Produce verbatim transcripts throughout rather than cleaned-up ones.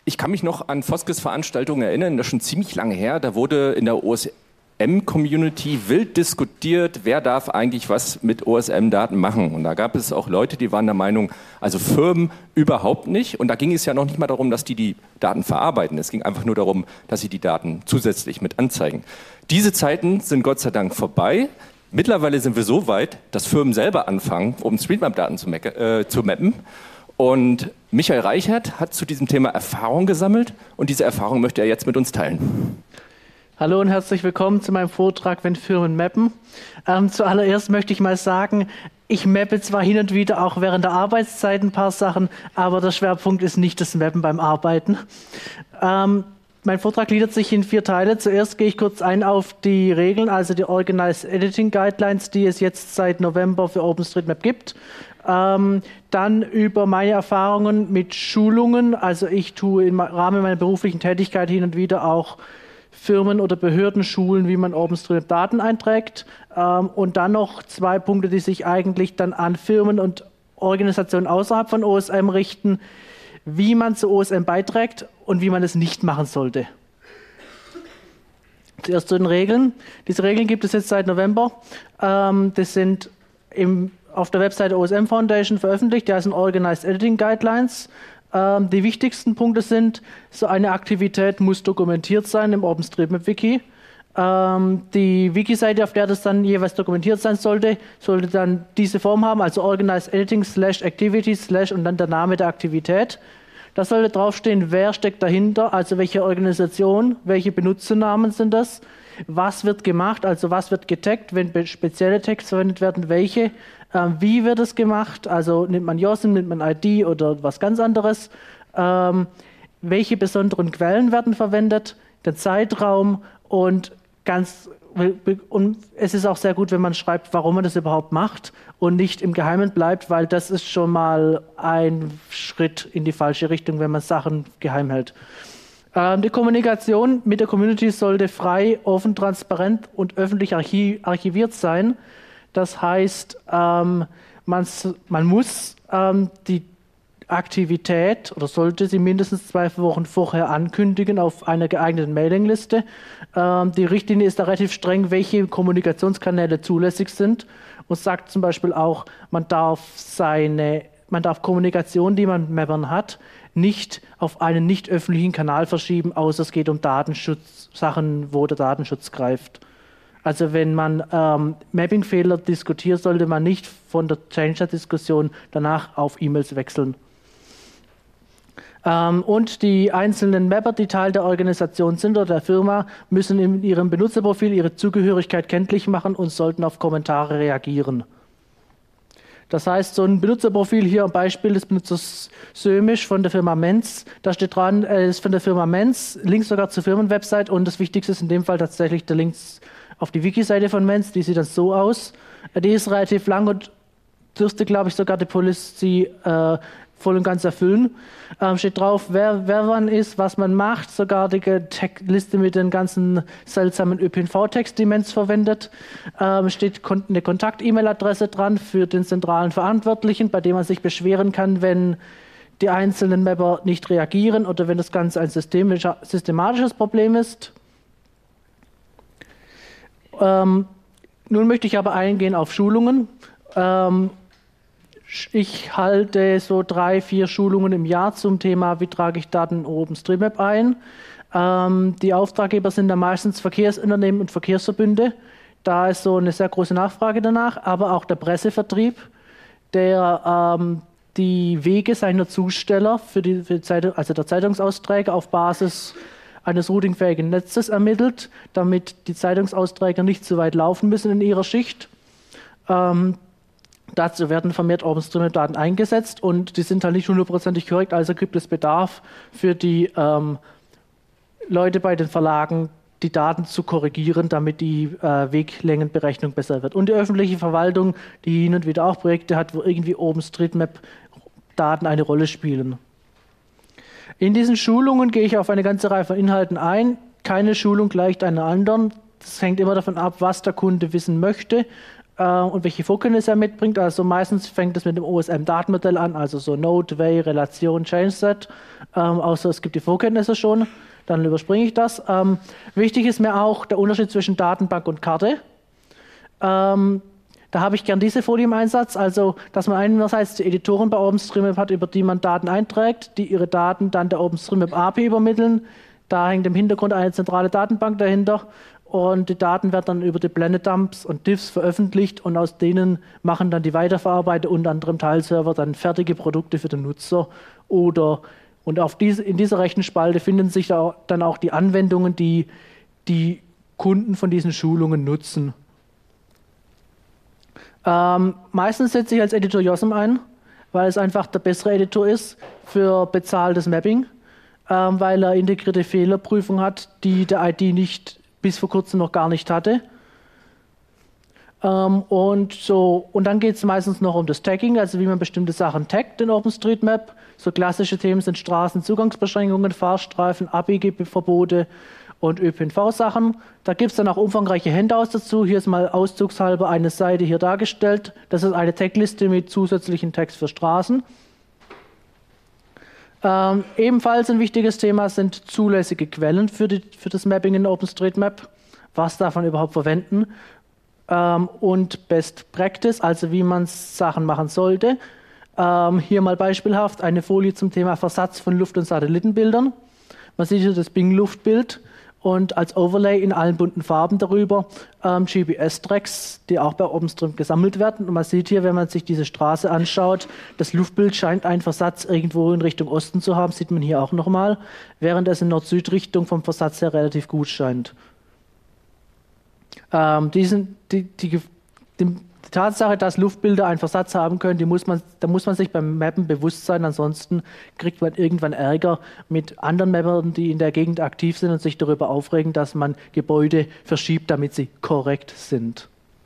Ich kann mich noch an Foskes-Veranstaltungen erinnern, das ist schon ziemlich lange her. Da wurde in der O S M-Community wild diskutiert, wer darf eigentlich was mit O S M-Daten machen. Und da gab es auch Leute, die waren der Meinung, also Firmen überhaupt nicht. Und da ging es ja noch nicht mal darum, dass die die Daten verarbeiten. Es ging einfach nur darum, dass sie die Daten zusätzlich mit anzeigen. Diese Zeiten sind Gott sei Dank vorbei. Mittlerweile sind wir so weit, dass Firmen selber anfangen, OpenStreetMap-Daten zu, äh, zu mappen. Und Michael Reichert hat zu diesem Thema Erfahrung gesammelt und diese Erfahrung möchte er jetzt mit uns teilen. Hallo und herzlich willkommen zu meinem Vortrag, wenn Firmen mappen. Ähm, zuallererst möchte ich mal sagen, ich mappe zwar hin und wieder auch während der Arbeitszeit ein paar Sachen, aber der Schwerpunkt ist nicht das Mappen beim Arbeiten. Ähm, mein Vortrag gliedert sich in vier Teile. Zuerst gehe ich kurz ein auf die Regeln, also die Organized Editing Guidelines, die es jetzt seit November für OpenStreetMap gibt. Ähm, dann über meine Erfahrungen mit Schulungen, also ich tue im Rahmen meiner beruflichen Tätigkeit hin und wieder auch Firmen oder Behörden schulen, wie man OpenStreetMap-Daten einträgt. Ähm, und dann noch zwei Punkte, die sich eigentlich dann an Firmen und Organisationen außerhalb von O S M richten, wie man zu O S M beiträgt und wie man es nicht machen sollte. Zuerst zu den Regeln. Diese Regeln gibt es jetzt seit November. Ähm, das sind im auf der Webseite O S M Foundation veröffentlicht, die heißen Organized Editing Guidelines. Ähm, die wichtigsten Punkte sind, so eine Aktivität muss dokumentiert sein im OpenStreetMap-Wiki. Ähm, die Wiki-Seite, auf der das dann jeweils dokumentiert sein sollte, sollte dann diese Form haben, also Organized Editing slash Activity slash und dann der Name der Aktivität. Da sollte draufstehen, wer steckt dahinter, also welche Organisation, welche Benutzernamen sind das, was wird gemacht, also was wird getaggt, wenn spezielle Tags verwendet werden, welche. Ähm, wie wird es gemacht? Also nimmt man YOSM, nimmt man I D oder was ganz anderes? Ähm, welche besonderen Quellen werden verwendet? Der Zeitraum und ganz und es ist auch sehr gut, wenn man schreibt, warum man das überhaupt macht und nicht im Geheimen bleibt, weil das ist schon mal ein Schritt in die falsche Richtung, wenn man Sachen geheim hält. Ähm, die Kommunikation mit der Community sollte frei, offen, transparent und öffentlich archiviert sein. Das heißt, ähm, man, man muss ähm, die Aktivität oder sollte sie mindestens zwei Wochen vorher ankündigen auf einer geeigneten Mailingliste. Ähm, die Richtlinie ist da relativ streng, welche Kommunikationskanäle zulässig sind und sagt zum Beispiel auch, man darf seine, man darf Kommunikation, die man mit Mappern hat, nicht auf einen nicht öffentlichen Kanal verschieben, außer es geht um Datenschutz, Sachen, wo der Datenschutz greift. Also wenn man ähm, Mapping-Fehler diskutiert, sollte man nicht von der Changer-Diskussion danach auf E-Mails wechseln. Ähm, und die einzelnen Mapper, die Teil der Organisation sind oder der Firma, müssen in ihrem Benutzerprofil ihre Zugehörigkeit kenntlich machen und sollten auf Kommentare reagieren. Das heißt, so ein Benutzerprofil, hier am Beispiel des Benutzers Sömisch von der Firma Menz, da steht dran, es äh, ist von der Firma Menz, Link sogar zur Firmenwebsite und das Wichtigste ist in dem Fall tatsächlich der Link auf die Wiki-Seite von Menz, die sieht dann so aus. Die ist relativ lang und dürfte, glaube ich, sogar die Policy äh, voll und ganz erfüllen. Ähm, steht drauf, wer, wer man ist, was man macht, sogar die Liste mit den ganzen seltsamen Ö P N V-Text, die Menz verwendet. Ähm, steht eine Kontakt-E-Mail-Adresse dran für den zentralen Verantwortlichen, bei dem man sich beschweren kann, wenn die einzelnen Mapper nicht reagieren oder wenn das Ganze ein systematisches Problem ist. Ähm, nun möchte ich aber eingehen auf Schulungen. Ähm, ich halte so drei, vier Schulungen im Jahr zum Thema, wie trage ich Daten in OpenStreetMap ein. Ähm, die Auftraggeber sind da meistens Verkehrsunternehmen und Verkehrsverbünde. Da ist so eine sehr große Nachfrage danach, aber auch der Pressevertrieb, der ähm, die Wege seiner Zusteller für die, für die Zeitung, also der Zeitungsausträger auf Basis eines routingfähigen Netzes ermittelt, damit die Zeitungsausträger nicht zu weit laufen müssen in ihrer Schicht. Ähm, dazu werden vermehrt OpenStreetMap-Daten eingesetzt und die sind halt nicht hundertprozentig korrekt, also gibt es Bedarf für die ähm, Leute bei den Verlagen, die Daten zu korrigieren, damit die äh, Weglängenberechnung besser wird. Und die öffentliche Verwaltung, die hin und wieder auch Projekte hat, wo irgendwie OpenStreetMap-Daten eine Rolle spielen. In diesen Schulungen gehe ich auf eine ganze Reihe von Inhalten ein. Keine Schulung gleicht einer anderen. Das hängt immer davon ab, was der Kunde wissen möchte. äh, und welche Vorkenntnisse er mitbringt. Also meistens fängt es mit dem O S M-Datenmodell an, also so Node, Way, Relation, Changeset. Ähm, außer es gibt die Vorkenntnisse schon, dann überspringe ich das. Ähm, wichtig ist mir auch der Unterschied zwischen Datenbank und Karte. Ähm, Da habe ich gern diese Folie im Einsatz, also dass man einerseits die Editoren bei OpenStreetMap hat, über die man Daten einträgt, die ihre Daten dann der OpenStreetMap A P I übermitteln. Da hängt im Hintergrund eine zentrale Datenbank dahinter und die Daten werden dann über die Blended Dumps und Diffs veröffentlicht und aus denen machen dann die Weiterverarbeiter, unter anderem Teilserver, dann fertige Produkte für den Nutzer oder und auf diese, in dieser Rechenspalte finden sich da dann auch die Anwendungen, die die Kunden von diesen Schulungen nutzen. Ähm, meistens setze ich als Editor J O S M ein, weil es einfach der bessere Editor ist für bezahltes Mapping, ähm, weil er integrierte Fehlerprüfung hat, die der I D nicht bis vor kurzem noch gar nicht hatte. Ähm, und, so, und dann geht es meistens noch um das Tagging, also wie man bestimmte Sachen taggt in OpenStreetMap. So klassische Themen sind Straßenzugangsbeschränkungen, Fahrstreifen, Abbiegeverbote und Ö P N V-Sachen. Da gibt es dann auch umfangreiche Handouts dazu. Hier ist mal auszugshalber eine Seite hier dargestellt. Das ist eine Tagliste mit zusätzlichen Tags für Straßen. Ähm, ebenfalls ein wichtiges Thema sind zulässige Quellen für, die, für das Mapping in OpenStreetMap. Was darf man überhaupt verwenden? Ähm, und Best Practice, also wie man Sachen machen sollte. Ähm, hier mal beispielhaft eine Folie zum Thema Versatz von Luft- und Satellitenbildern. Man sieht hier das Bing-Luftbild und als Overlay in allen bunten Farben darüber ähm, G P S-Tracks, die auch bei OpenStreetMap gesammelt werden. Und man sieht hier, wenn man sich diese Straße anschaut, das Luftbild scheint einen Versatz irgendwo in Richtung Osten zu haben, sieht man hier auch nochmal, während es in Nord-Süd-Richtung vom Versatz her relativ gut scheint. Ähm, diesen, die, die, die, die Tatsache, dass Luftbilder einen Versatz haben können, die muss man, da muss man sich beim Mappen bewusst sein, ansonsten kriegt man irgendwann Ärger mit anderen Mappern, die in der Gegend aktiv sind und sich darüber aufregen, dass man Gebäude verschiebt, damit sie korrekt sind.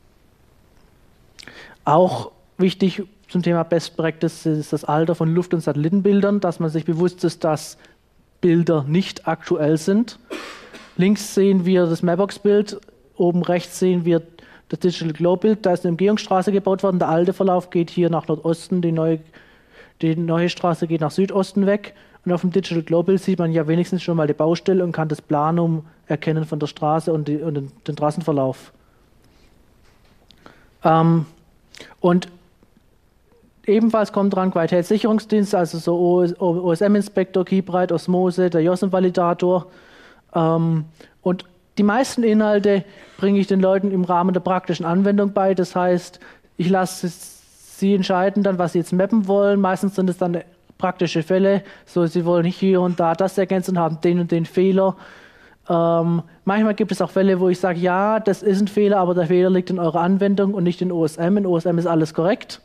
Auch wichtig zum Thema Best Practice ist das Alter von Luft- und Satellitenbildern, dass man sich bewusst ist, dass Bilder nicht aktuell sind. Links sehen wir das Mapbox-Bild, oben rechts sehen wir das Digital Globe Bild, da ist eine Umgehungsstraße gebaut worden. Der alte Verlauf geht hier nach Nordosten, die neue, die neue Straße geht nach Südosten weg. Und auf dem Digital Globe Bild sieht man ja wenigstens schon mal die Baustelle und kann das Planum erkennen von der Straße und, die, und den, den Straßenverlauf. Ähm, und ebenfalls kommt dran Qualitätssicherungsdienst, also so O S M-Inspektor, Keybright, Osmose, der J O S M-Validator. Ähm, und die meisten Inhalte bringe ich den Leuten im Rahmen der praktischen Anwendung bei. Das heißt, ich lasse sie entscheiden dann, was sie jetzt mappen wollen. Meistens sind es dann praktische Fälle. So, sie wollen hier und da das ergänzen und haben den und den Fehler. Ähm, manchmal gibt es auch Fälle, wo ich sage, ja, das ist ein Fehler, aber der Fehler liegt in eurer Anwendung und nicht in O S M. In O S M ist alles korrekt.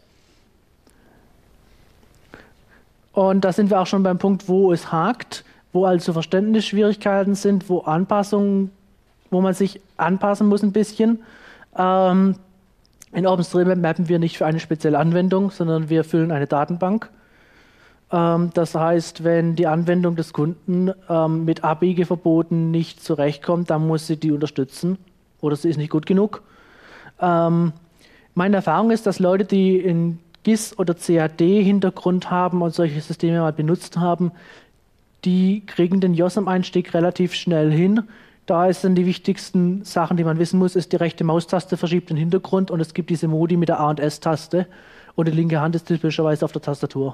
Und da sind wir auch schon beim Punkt, wo es hakt, wo also Verständnisschwierigkeiten sind, wo Anpassungen wo man sich anpassen muss ein bisschen. Ähm, in OpenStreetMap mappen wir nicht für eine spezielle Anwendung, sondern wir füllen eine Datenbank. Ähm, das heißt, wenn die Anwendung des Kunden ähm, mit Abbiegeverboten nicht zurechtkommt, dann muss sie die unterstützen oder sie ist nicht gut genug. Ähm, meine Erfahrung ist, dass Leute, die in G I S oder C A D-Hintergrund haben und solche Systeme mal benutzt haben, die kriegen den J O S M-Einstieg relativ schnell hin. Da sind die wichtigsten Sachen, die man wissen muss, ist die rechte Maustaste verschiebt den Hintergrund und es gibt diese Modi mit der A- und S-Taste und die linke Hand ist typischerweise auf der Tastatur.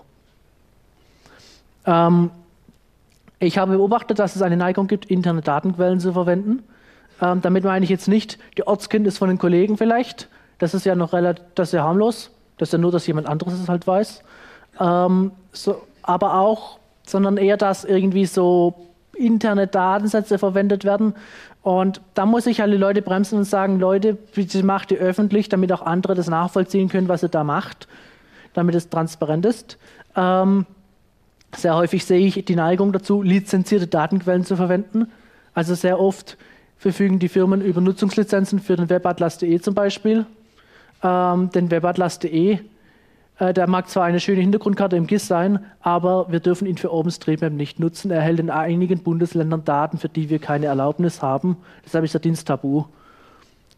Ähm, ich habe beobachtet, dass es eine Neigung gibt, interne Datenquellen zu verwenden. Ähm, damit meine ich jetzt nicht die Ortskenntnis von den Kollegen vielleicht. Das ist ja noch relativ, das ist ja harmlos. Das ist ja nur, dass jemand anderes es halt weiß. Ähm, so, aber auch, sondern eher, dass irgendwie so interne Datensätze verwendet werden. Und da muss ich halt die Leute bremsen und sagen, Leute, bitte macht die öffentlich, damit auch andere das nachvollziehen können, was ihr da macht, damit es transparent ist. Ähm, sehr häufig sehe ich die Neigung dazu, lizenzierte Datenquellen zu verwenden. Also sehr oft verfügen die Firmen über Nutzungslizenzen für den Webatlas punkt de zum Beispiel. Ähm, den Webatlas punkt de, äh, der mag zwar eine schöne Hintergrundkarte im G I S sein, aber wir dürfen ihn für OpenStreetMap nicht nutzen. Er erhält in einigen Bundesländern Daten, für die wir keine Erlaubnis haben. Deshalb ist der Dienst tabu.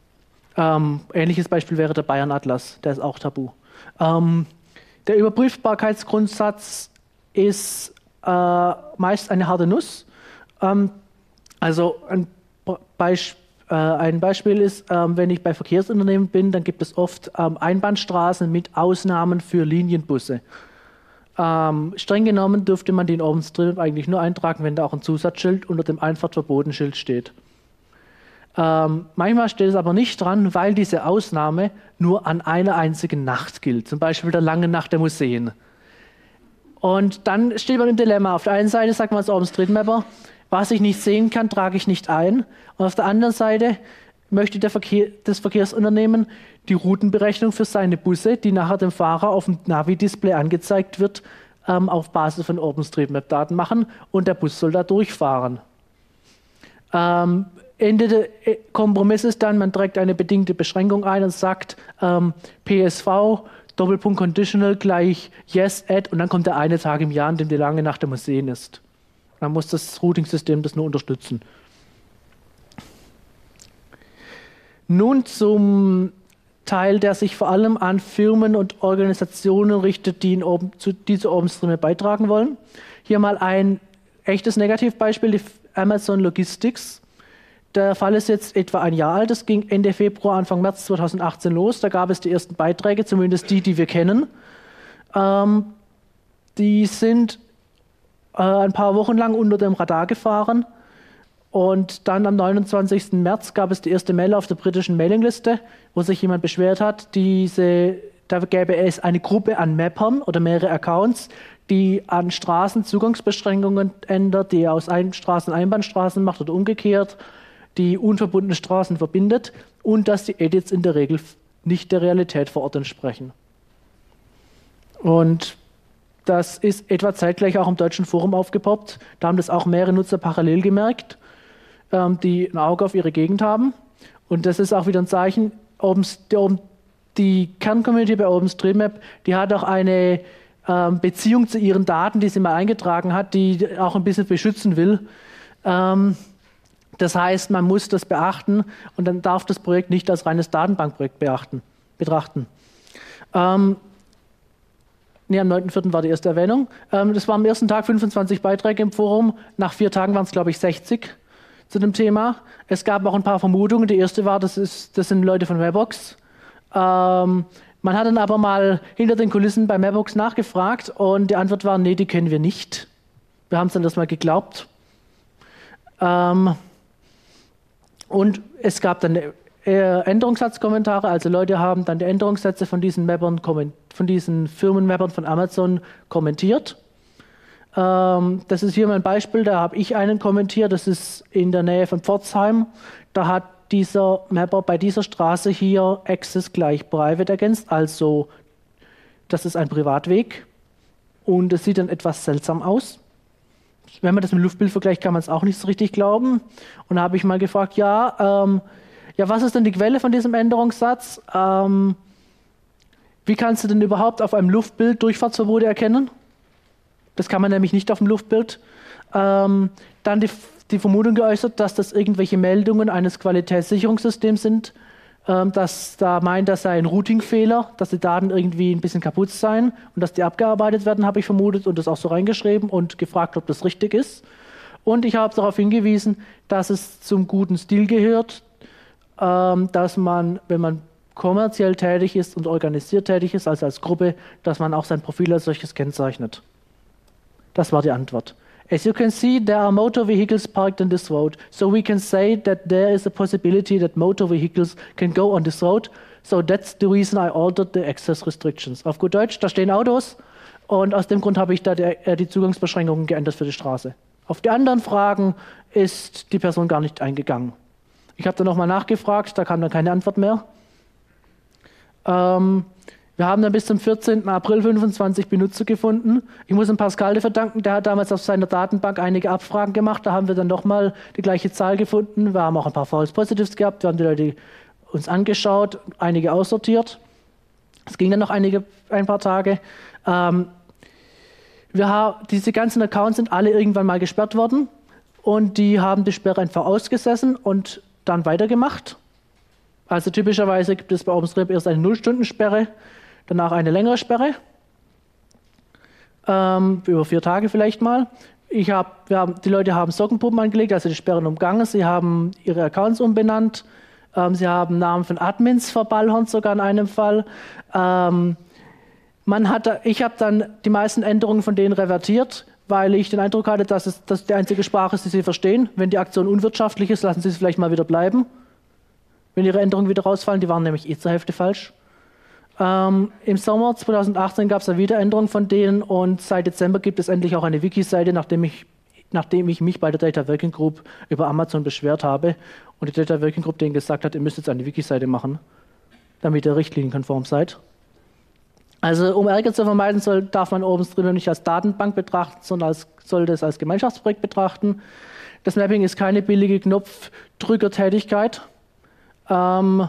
Ähm, ähnliches Beispiel wäre der Bayern-Atlas, der ist auch tabu. Ähm, der Überprüfbarkeitsgrundsatz ist äh, meist eine harte Nuss. Ähm, also ein, Beisp äh, ein Beispiel ist, ähm, wenn ich bei Verkehrsunternehmen bin, dann gibt es oft ähm, Einbahnstraßen mit Ausnahmen für Linienbusse. Ähm, streng genommen dürfte man den OpenStreetMap eigentlich nur eintragen, wenn da auch ein Zusatzschild unter dem Einfahrtverbotenschild steht. Ähm, manchmal steht es aber nicht dran, weil diese Ausnahme nur an einer einzigen Nacht gilt, zum Beispiel der langen Nacht der Museen. Und dann steht man im Dilemma. Auf der einen Seite sagt man als OpenStreetMapper, was ich nicht sehen kann, trage ich nicht ein. Und auf der anderen Seite möchte der Verkehr, das Verkehrsunternehmen die Routenberechnung für seine Busse, die nachher dem Fahrer auf dem Navi-Display angezeigt wird, ähm, auf Basis von OpenStreetMap-Daten machen und der Bus soll da durchfahren. Ähm, Ende der Kompromiss ist dann, man trägt eine bedingte Beschränkung ein und sagt ähm, P S V, Doppelpunkt Conditional gleich Yes, Add und dann kommt der eine Tag im Jahr, an dem die lange Nacht der Museen ist. Dann muss das Routing-System das nur unterstützen. Nun zum Teil, der sich vor allem an Firmen und Organisationen richtet, die, in Open, zu, die zu OpenStreetMap beitragen wollen. Hier mal ein echtes Negativbeispiel, die Amazon Logistics. Der Fall ist jetzt etwa ein Jahr alt, es ging Ende Februar, Anfang März zweitausendachtzehn los, da gab es die ersten Beiträge, zumindest die, die wir kennen. Ähm, die sind äh, ein paar Wochen lang unter dem Radar gefahren und dann am neunundzwanzigsten März gab es die erste Mail auf der britischen Mailingliste, wo sich jemand beschwert hat, diese, da gäbe es eine Gruppe an Mappern oder mehrere Accounts, die an Straßen Zugangsbeschränkungen ändert, die aus Ein Straßen Einbahnstraßen macht oder umgekehrt, die unverbundene Straßen verbindet und dass die Edits in der Regel nicht der Realität vor Ort entsprechen. Und das ist etwa zeitgleich auch im deutschen Forum aufgepoppt. Da haben das auch mehrere Nutzer parallel gemerkt, ähm, die ein Auge auf ihre Gegend haben. Und das ist auch wieder ein Zeichen, die Kerncommunity bei OpenStreetMap, die hat auch eine ähm, Beziehung zu ihren Daten, die sie mal eingetragen hat, die auch ein bisschen beschützen will. Ähm, Das heißt, man muss das beachten und dann darf das Projekt nicht als reines Datenbankprojekt beachten, betrachten. Ähm, nee, am neunten vierten war die erste Erwähnung. Ähm, das war am ersten Tag fünfundzwanzig Beiträge im Forum. Nach vier Tagen waren es, glaube ich, sechzig zu dem Thema. Es gab auch ein paar Vermutungen. Die erste war, das, ist, das sind Leute von Webbox. Ähm, man hat dann aber mal hinter den Kulissen bei Webbox nachgefragt und die Antwort war, nee, die kennen wir nicht. Wir haben es dann erstmal geglaubt. Ähm, Und es gab dann Änderungssatzkommentare, also Leute haben dann die Änderungssätze von diesen Mappern, von diesen Firmenmappern von Amazon kommentiert. Ähm, das ist hier mal ein Beispiel, da habe ich einen kommentiert, das ist in der Nähe von Pforzheim. Da hat dieser Mapper bei dieser Straße hier Access gleich Private ergänzt, also das ist ein Privatweg und es sieht dann etwas seltsam aus. Wenn man das mit dem Luftbild vergleicht, kann man es auch nicht so richtig glauben. Und da habe ich mal gefragt, ja, ähm, ja, was ist denn die Quelle von diesem Änderungssatz? Ähm, wie kannst du denn überhaupt auf einem Luftbild Durchfahrtsverbote erkennen? Das kann man nämlich nicht auf dem Luftbild. Ähm, dann die, die Vermutung geäußert, dass das irgendwelche Meldungen eines Qualitätssicherungssystems sind, ähm, dass da meint, das sei ein Routing-Fehler, dass die Daten irgendwie ein bisschen kaputt seien und dass die abgearbeitet werden, habe ich vermutet und das auch so reingeschrieben und gefragt, ob das richtig ist. Und ich habe darauf hingewiesen, dass es zum guten Stil gehört, ähm, dass man, wenn man kommerziell tätig ist und organisiert tätig ist, also als Gruppe, dass man auch sein Profil als solches kennzeichnet. Das war die Antwort. As you can see, there are motor vehicles parked on this road. So we can say that there is a possibility that motor vehicles can go on this road. So that's the reason I altered the access restrictions. Auf gut Deutsch, da stehen Autos und aus dem Grund habe ich da die, äh, die Zugangsbeschränkungen geändert für die Straße. Auf die anderen Fragen ist die Person gar nicht eingegangen. Ich habe dann nochmal nachgefragt, da kam dann keine Antwort mehr. Ähm, Wir haben dann bis zum vierzehnten April fünfundzwanzig Benutzer gefunden. Ich muss dem Pascal dafür danken, der hat damals auf seiner Datenbank einige Abfragen gemacht. Da haben wir dann nochmal die gleiche Zahl gefunden. Wir haben auch ein paar False Positives gehabt. Wir haben die Leute uns angeschaut, einige aussortiert. Es ging dann noch einige, ein paar Tage. Ähm, wir haben, diese ganzen Accounts sind alle irgendwann mal gesperrt worden. Und die haben die Sperre einfach ausgesessen und dann weitergemacht. Also typischerweise gibt es bei OpenStreetMap erst eine Null-Stunden-Sperre, danach eine längere Sperre, ähm, über vier Tage vielleicht mal. Ich hab, wir haben, die Leute haben Sockenpuppen angelegt, also die Sperren umgangen, sie haben ihre Accounts umbenannt, ähm, sie haben Namen von Admins verballhornt, sogar in einem Fall. Ähm, man hat, ich habe dann die meisten Änderungen von denen revertiert, weil ich den Eindruck hatte, dass es dass die einzige Sprache ist, die sie verstehen. Wenn die Aktion unwirtschaftlich ist, lassen sie es vielleicht mal wieder bleiben. Wenn ihre Änderungen wieder rausfallen, die waren nämlich eh zur Hälfte falsch. Ähm, Im Sommer zweitausendachtzehn gab es eine Wiederänderung von denen und seit Dezember gibt es endlich auch eine Wiki-Seite, nachdem ich, nachdem ich mich bei der Data Working Group über Amazon beschwert habe und die Data Working Group denen gesagt hat, ihr müsst jetzt eine Wiki-Seite machen, damit ihr richtlinienkonform seid. Also um Ärger zu vermeiden, soll, darf man OpenStreetMap nicht als Datenbank betrachten, sondern als, sollte es als Gemeinschaftsprojekt betrachten. Das Mapping ist keine billige Knopfdrückertätigkeit. Ähm,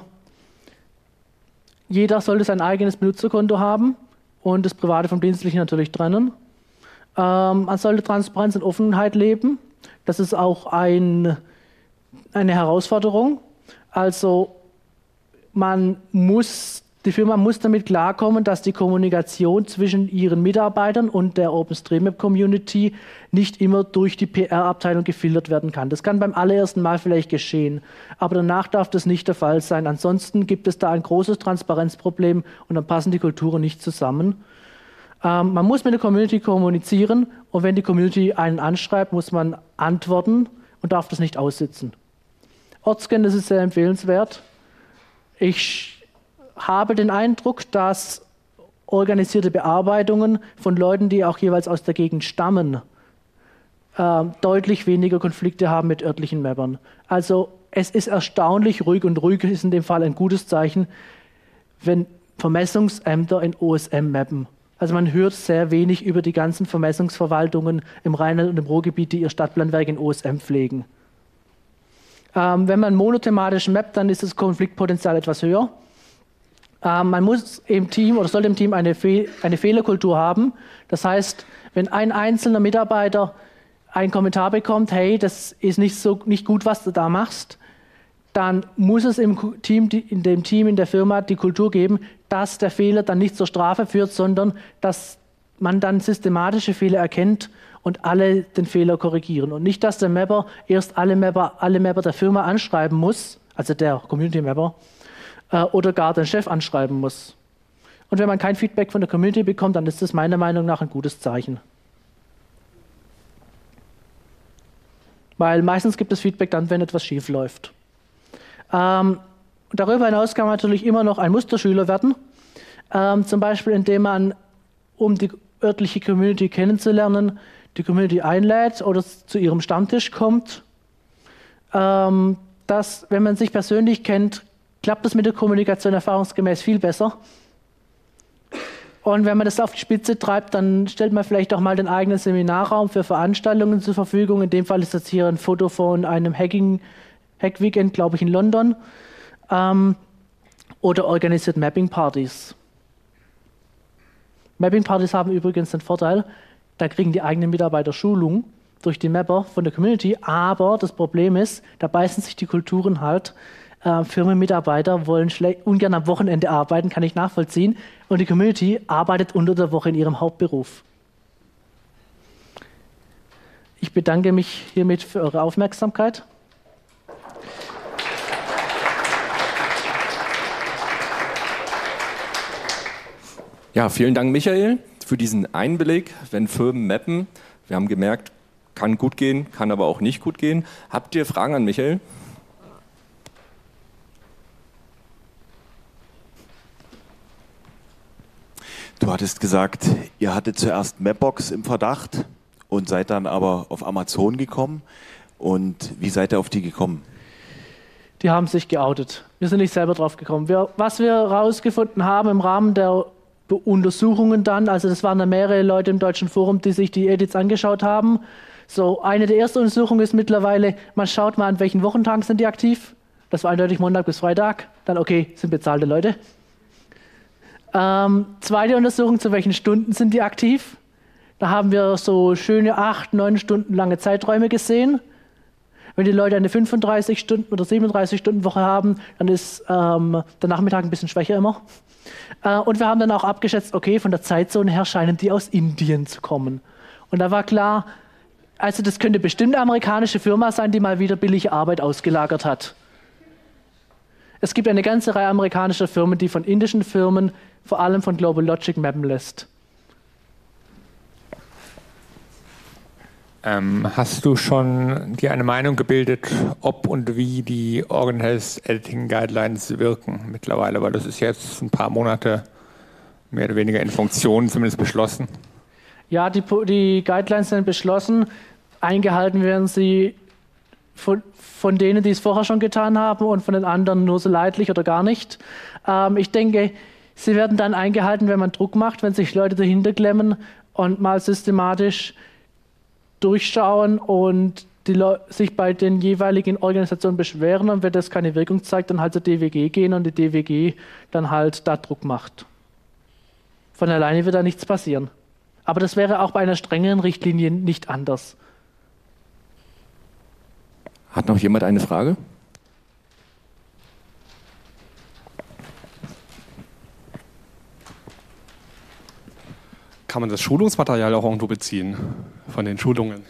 jeder sollte sein eigenes Benutzerkonto haben und das Private vom Dienstlichen natürlich trennen. Ähm, man sollte Transparenz und Offenheit leben. Das ist auch ein, eine Herausforderung. Also man muss, die Firma muss damit klarkommen, dass die Kommunikation zwischen ihren Mitarbeitern und der OpenStreetMap-Community nicht immer durch die P R-Abteilung gefiltert werden kann. Das kann beim allerersten Mal vielleicht geschehen, aber danach darf das nicht der Fall sein. Ansonsten gibt es da ein großes Transparenzproblem und dann passen die Kulturen nicht zusammen. Ähm, man muss mit der Community kommunizieren und wenn die Community einen anschreibt, muss man antworten und darf das nicht aussitzen. Ortscan, das ist sehr empfehlenswert. Ich habe den Eindruck, dass organisierte Bearbeitungen von Leuten, die auch jeweils aus der Gegend stammen, äh, deutlich weniger Konflikte haben mit örtlichen Mappern. Also es ist erstaunlich ruhig und ruhig ist in dem Fall ein gutes Zeichen, wenn Vermessungsämter in O S M mappen. Also man hört sehr wenig über die ganzen Vermessungsverwaltungen im Rheinland und im Ruhrgebiet, die ihr Stadtplanwerk in O S M pflegen. Ähm, wenn man monothematisch mappt, dann ist das Konfliktpotenzial etwas höher. Ähm, man muss im Team oder sollte im Team eine, Fe eine Fehlerkultur haben. Das heißt, wenn ein einzelner Mitarbeiter einen Kommentar bekommt, hey, das ist nicht so nicht gut, was du da machst, dann muss es im Team, in dem Team, in der Firma die Kultur geben, dass der Fehler dann nicht zur Strafe führt, sondern dass man dann systematische Fehler erkennt und alle den Fehler korrigieren. Und nicht, dass der Mapper erst alle Mapper, alle Mapper der Firma anschreiben muss, also der Community Mapper, oder gar den Chef anschreiben muss. Und wenn man kein Feedback von der Community bekommt, dann ist das meiner Meinung nach ein gutes Zeichen. Weil meistens gibt es Feedback dann, wenn etwas schief läuft. Ähm, darüber hinaus kann man natürlich immer noch ein Musterschüler werden. Ähm, zum Beispiel, indem man, um die örtliche Community kennenzulernen, die Community einlädt oder zu ihrem Stammtisch kommt. Ähm, dass, wenn man sich persönlich kennt, klappt das mit der Kommunikation erfahrungsgemäß viel besser. Und wenn man das auf die Spitze treibt, dann stellt man vielleicht auch mal den eigenen Seminarraum für Veranstaltungen zur Verfügung. In dem Fall ist das hier ein Foto von einem Hacking, Hack-Weekend, glaube ich, in London. Ähm, oder organisiert Mapping-Partys. Mapping-Partys haben übrigens den Vorteil, da kriegen die eigenen Mitarbeiter Schulung durch die Mapper von der Community, aber das Problem ist, da beißen sich die Kulturen halt. Äh, Firmenmitarbeiter wollen ungern am Wochenende arbeiten, kann ich nachvollziehen. Und die Community arbeitet unter der Woche in ihrem Hauptberuf. Ich bedanke mich hiermit für eure Aufmerksamkeit. Ja, vielen Dank, Michael, für diesen Einblick. Wenn Firmen mappen, wir haben gemerkt, kann gut gehen, kann aber auch nicht gut gehen. Habt ihr Fragen an Michael? Du hattest gesagt, ihr hattet zuerst Mapbox im Verdacht und seid dann aber auf Amazon gekommen. Und wie seid ihr auf die gekommen? Die haben sich geoutet. Wir sind nicht selber drauf gekommen. Wir, was wir herausgefunden haben im Rahmen der Untersuchungen dann, also das waren da mehrere Leute im Deutschen Forum, die sich die Edits angeschaut haben. So, eine der ersten Untersuchungen ist mittlerweile, man schaut mal, an welchen Wochentagen sind die aktiv. Das war eindeutig Montag bis Freitag. Dann, okay, sind bezahlte Leute. Ähm, zweite Untersuchung, zu welchen Stunden sind die aktiv? Da haben wir so schöne acht, neun Stunden lange Zeiträume gesehen. Wenn die Leute eine fünfunddreißig Stunden oder siebenunddreißig Stunden Woche haben, dann ist ähm, der Nachmittag ein bisschen schwächer immer. Äh, und wir haben dann auch abgeschätzt, okay, von der Zeitzone her scheinen die aus Indien zu kommen. Und da war klar, also das könnte bestimmt eine amerikanische Firma sein, die mal wieder billige Arbeit ausgelagert hat. Es gibt eine ganze Reihe amerikanischer Firmen, die von indischen Firmen, vor allem von Global Logic, mappen lässt. Ähm, hast du schon dir eine Meinung gebildet, ob und wie die Organized Editing Guidelines wirken mittlerweile? Weil das ist jetzt ein paar Monate mehr oder weniger in Funktion, zumindest beschlossen. Ja, die, die Guidelines sind beschlossen. Eingehalten werden sie von, von denen, die es vorher schon getan haben und von den anderen nur so leidlich oder gar nicht. Ähm, ich denke, sie werden dann eingehalten, wenn man Druck macht, wenn sich Leute dahinter klemmen und mal systematisch durchschauen und die Le- sich bei den jeweiligen Organisationen beschweren, und wenn das keine Wirkung zeigt, dann halt zur D W G gehen und die D W G dann halt da Druck macht. Von alleine wird da nichts passieren. Aber das wäre auch bei einer strengeren Richtlinie nicht anders. Hat noch jemand eine Frage? Kann man das Schulungsmaterial auch irgendwo beziehen von den Schulungen?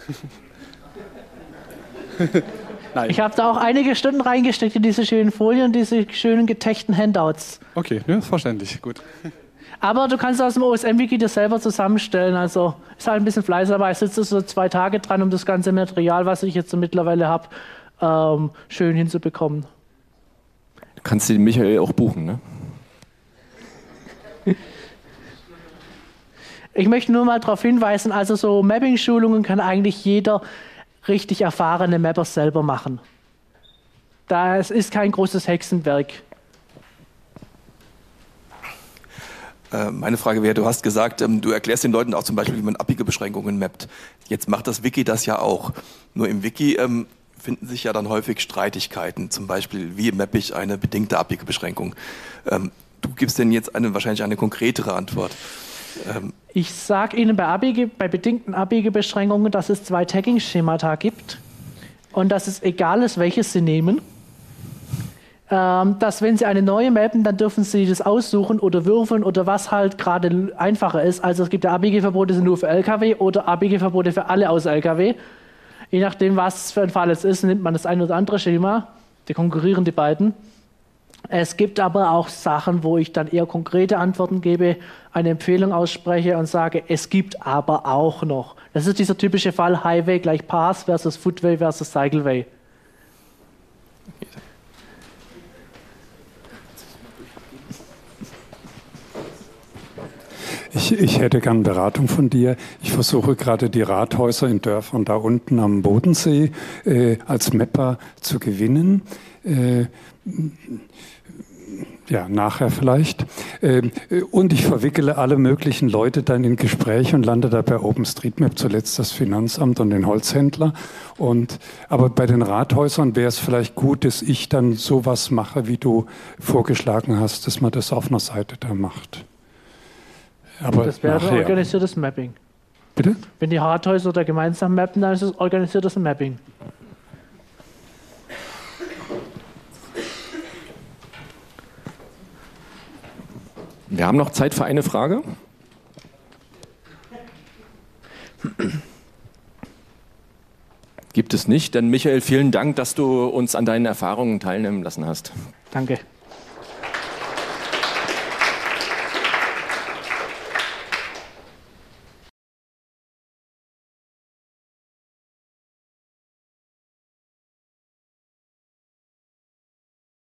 Nein. Ich habe da auch einige Stunden reingesteckt in diese schönen Folien und diese schönen getechten Handouts. Okay, ne, verständlich, gut. Aber du kannst aus dem O S M-Wiki dir selber zusammenstellen. Also ist halt ein bisschen Fleiß, aber ich sitze so zwei Tage dran, um das ganze Material, was ich jetzt so mittlerweile habe, ähm, schön hinzubekommen. Du kannst den Michael auch buchen, ne? Ich möchte nur mal darauf hinweisen, also so Mapping-Schulungen kann eigentlich jeder richtig erfahrene Mapper selber machen. Das ist kein großes Hexenwerk. Meine Frage wäre, du hast gesagt, du erklärst den Leuten auch zum Beispiel, wie man abbiege Beschränkungen mappt. Jetzt macht das Wiki das ja auch. Nur im Wiki ähm, finden sich ja dann häufig Streitigkeiten. Zum Beispiel, wie mappe ich eine bedingte Abbiegebeschränkung? Ähm, du gibst denn jetzt eine, wahrscheinlich eine konkretere Antwort. Ähm, ich sage Ihnen bei, Abbiege, bei bedingten Abbiegebeschränkungen, dass es zwei Tagging-Schemata gibt und dass es egal ist, welches Sie nehmen. Dass wenn Sie eine neue mappen, dann dürfen Sie das aussuchen oder würfeln oder was halt gerade einfacher ist. Also es gibt ja Abbiegeverbote sind nur für L K W oder Abbiegeverbote für alle außer L K W. Je nachdem, was für ein Fall es ist, nimmt man das eine oder andere Schema. Die konkurrieren die beiden. Es gibt aber auch Sachen, wo ich dann eher konkrete Antworten gebe, eine Empfehlung ausspreche und sage, es gibt aber auch noch. Das ist dieser typische Fall Highway gleich Path versus Footway versus Cycleway. Ich, ich hätte gern Beratung von dir. Ich versuche gerade die Rathäuser in Dörfern da unten am Bodensee äh, als Mapper zu gewinnen. Äh, ja, nachher vielleicht. Äh, und ich verwickele alle möglichen Leute dann in Gespräche und lande da bei OpenStreetMap, zuletzt das Finanzamt und den Holzhändler. Und, aber bei den Rathäusern wäre es vielleicht gut, dass ich dann sowas mache, wie du vorgeschlagen hast, dass man das auf einer Seite da macht. Aber das wäre nachher. organisiertes Mapping. Bitte? Wenn die Rathäuser da gemeinsam mappen, dann ist es organisiertes Mapping. Wir haben noch Zeit für eine Frage. Gibt es nicht? Dann Michael, vielen Dank, dass du uns an deinen Erfahrungen teilnehmen lassen hast. Danke.